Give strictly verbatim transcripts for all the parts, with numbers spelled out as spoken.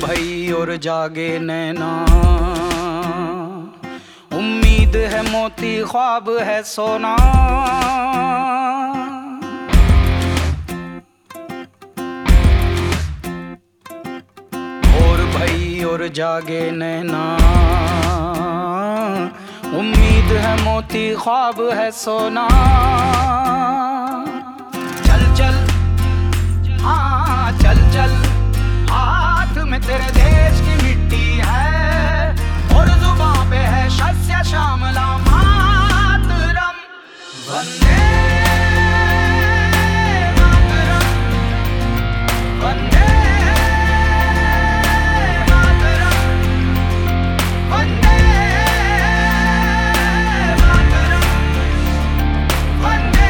भई और जागे नैना, उम्मीद है मोती ख्वाब है सोना। और भई और जागे नैना, उम्मीद है मोती ख्वाब है सोना। चल चल हाँ चल चल, हाथ में तेरे देश की मिट्टी है और जुबान पे है शस्य श्यामला मातरम। वंदे मातरम, वंदे मातरम, वंदे मातरम, वंदे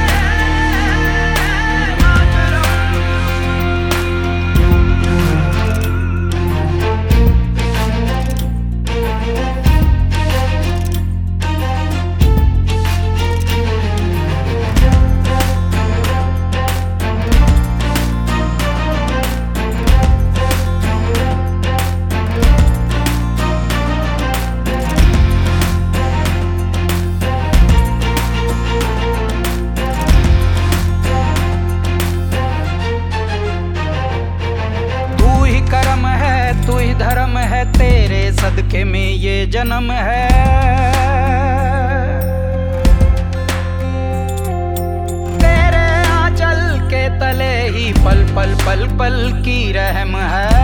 धर्म है, तेरे सदके में ये जन्म है। तेरे आंचल के तले ही पल पल पल पल की रहम है।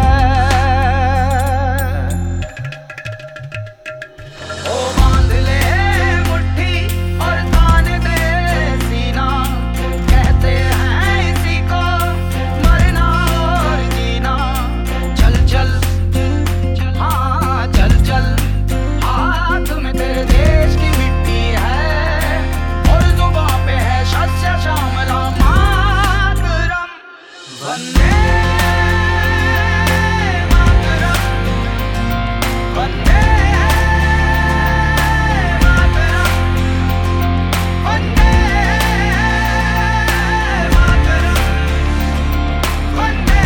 ओ बांध ले मुट्ठी और तान दे सीना, कहते हैं इसी को मरना और जीना। चल चल हाँ चल चल, हाथ में तेरे देश की मिट्टी है और जुबान पे है शस्य श्यामला मातरम। वंदे मातरम, वंदे मातरम, वंदे मातरम, वंदे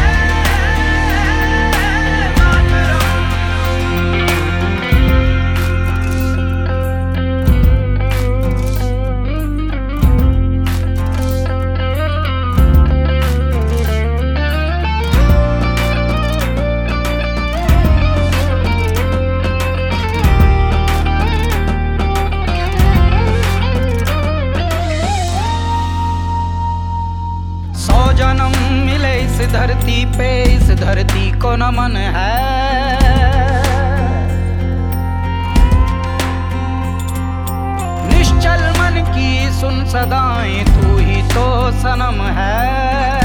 जन्म मिले इस धरती पे, इस धरती को नमन है। निश्चल मन की सुन सदाएं, तू ही तो सनम है।